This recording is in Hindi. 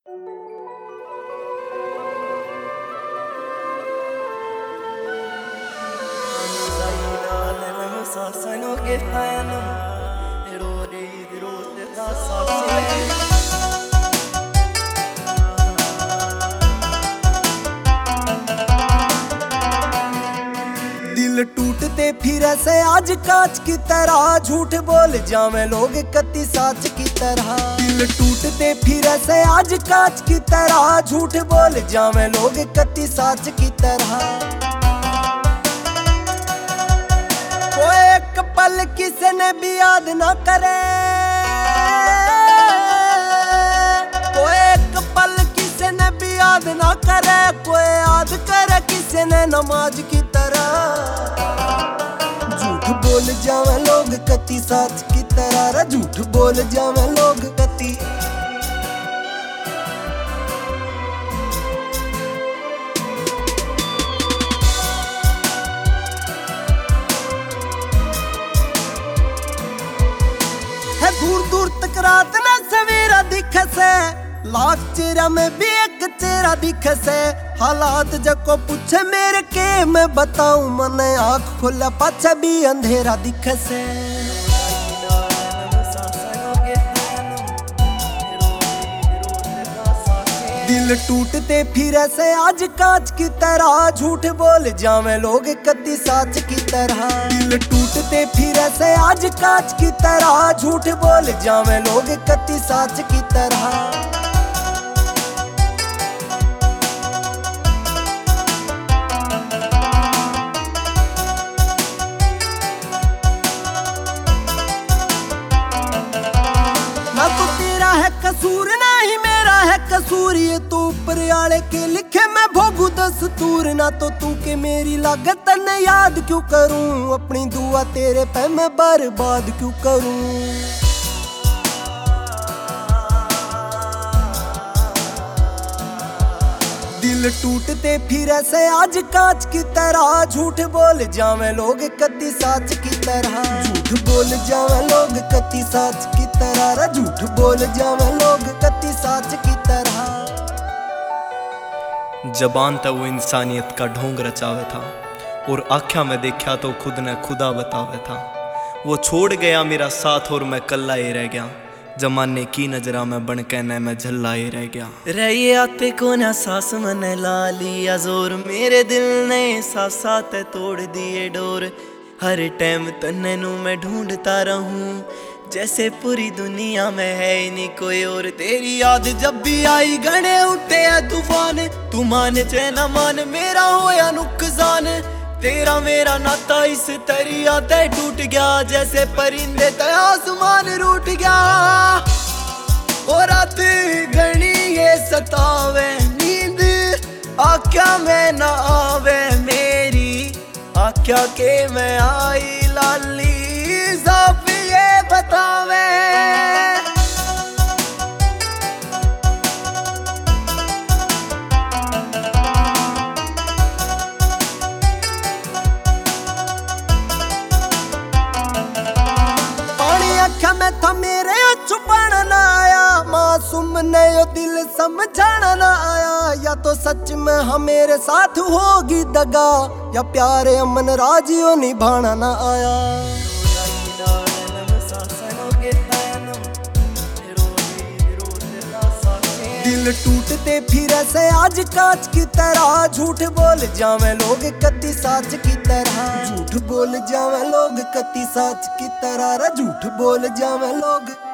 दिल टूटते फिर से आज कांच की तरह, झूठ बोल जावे लोग कति साच की तरह। दिल टूटते फिर से आज कांच की तरह, झूठ बोल जावे लोग कति साच की तरह। कोई एक पल किसी ने भी याद ना करे, कोई एक पल किसी ने भी याद ना करे, कोई याद करे किसी ने नमाज की तरह। झूठ बोल जावे लोग कति साच की तरह, झूठ बोल जावे लोग कति। है दूर दूर तक रात में सवेरा दिखे से, लाख चेहरा में भी एक चेहरा दिखे से। हालात जको पूछे मेरे के मैं बताऊं, मन आँख खोला पाछे भी अंधेरा दिखे से। दिल टूटते फिर से आज कांच की तरह, झूठ बोल जावे लोग कति साच की तरह। दिल टूटते फिर से आज कांच की तरह, झूठ बोल जावे लोग कति साच की तरह। ना तो तेरा है कसूर ना ही मेरा है कसूर, ये तो ऊपर वाले के लिखे मैं भोगू दस्तूर। ना तो तू के मेरी लागत न याद क्यों करूं, अपनी दुआ तेरे पे मैं बर्बाद क्यों करूं। दिल टूटते फिर से आज कांच की तरह, झूठ बोल जावे लोग कति साच की तरह। झूठ बोल जावे लोग कति साच की तरह, झूठ बोल जावे लोग कति साच की तरह। जबान था वो इंसानियत का ढोंग रचावे था, और आँखा में देखा तो खुद ने खुदा बतावे था। वो छोड़ गया मेरा साथ और मैं कल्ला ही रह गया, जमाने की नजरा में बन के न मैं झल्ला ही रह गया। रही आते को ना सास मन ला लिया जोर, मेरे दिल ने साथ साथ तोड़ दिए डोर। हर टाइम तन्ने नू मैं ढूंढता रहूं, जैसे पूरी दुनिया में है ही नहीं कोई और। तेरी याद जब भी आई गणे उठे है तूफान, तू मान चाहे ना मान मेरा हो या नुकसान। तेरा मेरा नाता इस तरिया ते टूट गया, जैसे परिंदे ते आसमान रूठ गया। और रात घनी ये सतावे नींद आँखा में ना आवे मेरी, आँखा के मैं आई लाली साफ ये बतावे। में था मेरे छुपाना ना आया, मासूम ने यो दिल समझाना ना आया। या तो सच में हम मेरे साथ होगी दगा, या प्यारे अमन राजियों निभाना ना आया। दिल टूटते फिर से आज कांच की तरह, झूठ बोल जावे लोग कति साच की तरह। झूठ बोल जावे लोग कति साच की तरह, झूठ बोल जावे लोग।